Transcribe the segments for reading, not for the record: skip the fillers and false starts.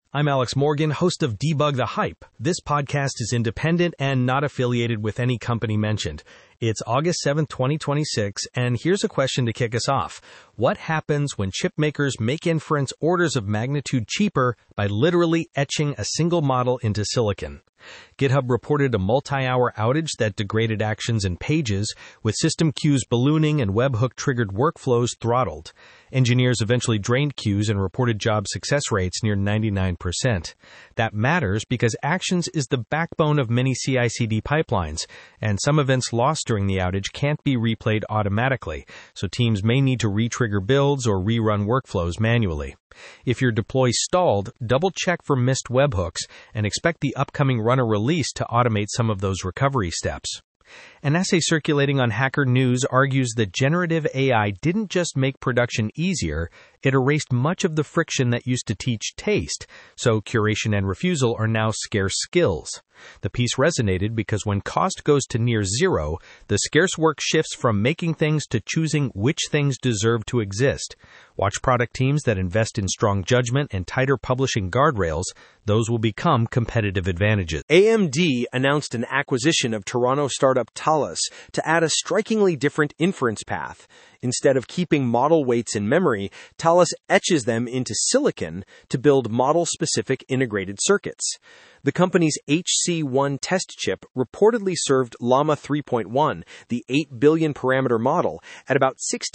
I'm Alex Morgan, host of Debug the Hype. This podcast is independent and not affiliated with any company mentioned. It's August 7th, 2026, and here's a question to kick us off. What happens when chip makers make inference orders of magnitude cheaper by literally etching a single model into silicon? GitHub reported a multi-hour outage that degraded actions in Pages, with system queues ballooning and webhook-triggered workflows throttled. Engineers eventually drained queues and reported job success rates near 99%. That matters because Actions is the backbone of many CI/CD pipelines, and some events lost during the outage can't be replayed automatically, so teams may need to re-trigger builds or rerun workflows manually. If your deploy stalled, double-check for missed webhooks and expect the upcoming runner release to automate some of those recovery steps. An essay circulating on Hacker News argues that generative AI didn't just make production easier, it erased much of the friction that used to teach taste, so curation and refusal are now scarce skills. The piece resonated because when cost goes to near zero, the scarce work shifts from making things to choosing which things deserve to exist. Watch product teams that invest in strong judgment and tighter publishing guardrails. Those will become competitive advantages. AMD announced an acquisition of Toronto startup Thales to add a strikingly different inference path. Instead of keeping model weights in memory, Thales etches them into silicon to build model-specific integrated circuits. The company's HC1 test chip reportedly served Llama 3.1, the 8 billion parameter model, at about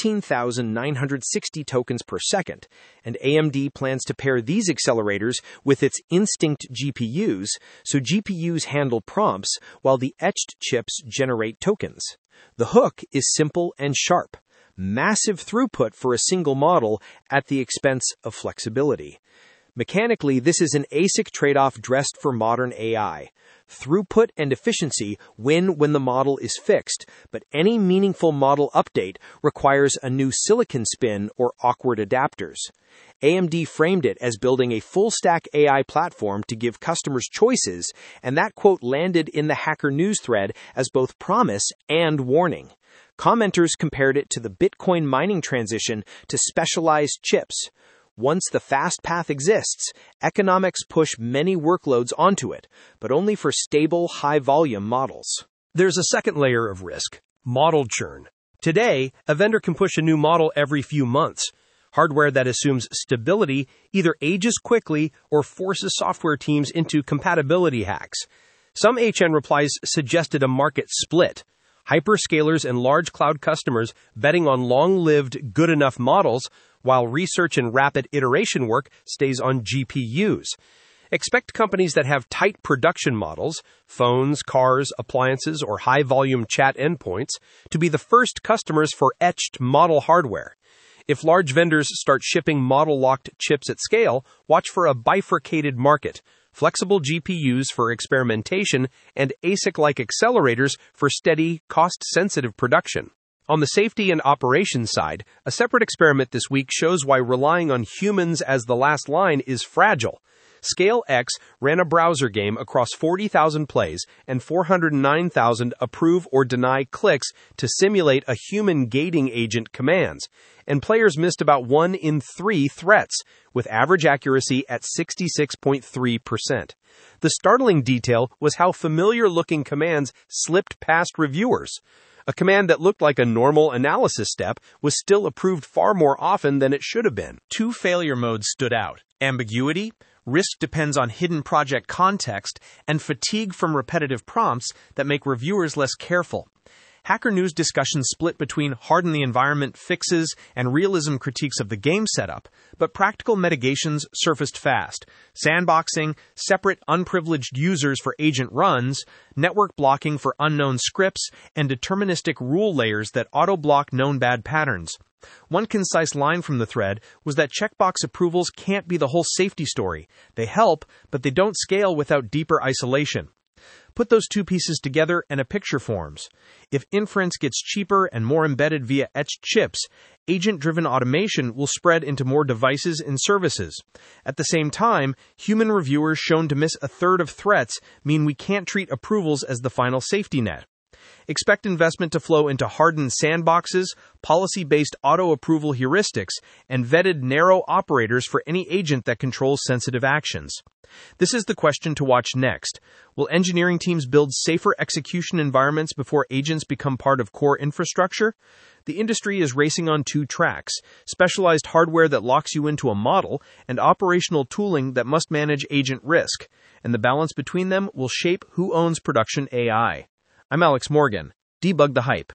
16,960 tokens per second, and AMD plans to pair these accelerators with its Instinct GPUs, so GPUs handle prompts while the etched chips generate tokens. The hook is simple and sharp. Massive throughput for a single model at the expense of flexibility. Mechanically, this is an ASIC trade-off dressed for modern AI. Throughput and efficiency win when the model is fixed, but any meaningful model update requires a new silicon spin or awkward adapters. AMD framed it as building a full-stack AI platform to give customers choices, and that quote landed in the Hacker News thread as both promise and warning. Commenters compared it to the Bitcoin mining transition to specialized chips. Once the fast path exists, economics push many workloads onto it, but only for stable, high-volume models. There's a second layer of risk: model churn. Today, a vendor can push a new model every few months. Hardware that assumes stability either ages quickly or forces software teams into compatibility hacks. Some HN replies suggested a market split. Hyperscalers and large cloud customers betting on long-lived, good-enough models, while research and rapid iteration work stays on GPUs. Expect companies that have tight production models, phones, cars, appliances, or high-volume chat endpoints, to be the first customers for etched model hardware. If large vendors start shipping model-locked chips at scale, watch for a bifurcated market: flexible GPUs for experimentation and ASIC-like accelerators for steady, cost-sensitive production. On the safety and operations side, a separate experiment this week shows why relying on humans as the last line is fragile. ScaleX ran a browser game across 40,000 plays and 409,000 approve or deny clicks to simulate a human gating agent commands, and players missed about 1 in 3 threats, with average accuracy at 66.3%. The startling detail was how familiar-looking commands slipped past reviewers. A command that looked like a normal analysis step was still approved far more often than it should have been. Two failure modes stood out: ambiguity, risk depends on hidden project context, and fatigue from repetitive prompts that make reviewers less careful. Hacker News discussions split between harden the environment fixes and realism critiques of the game setup, but practical mitigations surfaced fast: sandboxing, separate unprivileged users for agent runs, network blocking for unknown scripts, and deterministic rule layers that auto-block known bad patterns. One concise line from the thread was that checkbox approvals can't be the whole safety story. They help, but they don't scale without deeper isolation. Put those two pieces together and a picture forms. If inference gets cheaper and more embedded via etched chips, agent-driven automation will spread into more devices and services. At the same time, human reviewers shown to miss a third of threats mean we can't treat approvals as the final safety net. Expect investment to flow into hardened sandboxes, policy-based auto-approval heuristics, and vetted narrow operators for any agent that controls sensitive actions. This is the question to watch next. Will engineering teams build safer execution environments before agents become part of core infrastructure? The industry is racing on two tracks: specialized hardware that locks you into a model, and operational tooling that must manage agent risk. And the balance between them will shape who owns production AI. I'm Alex Morgan. Debug the hype.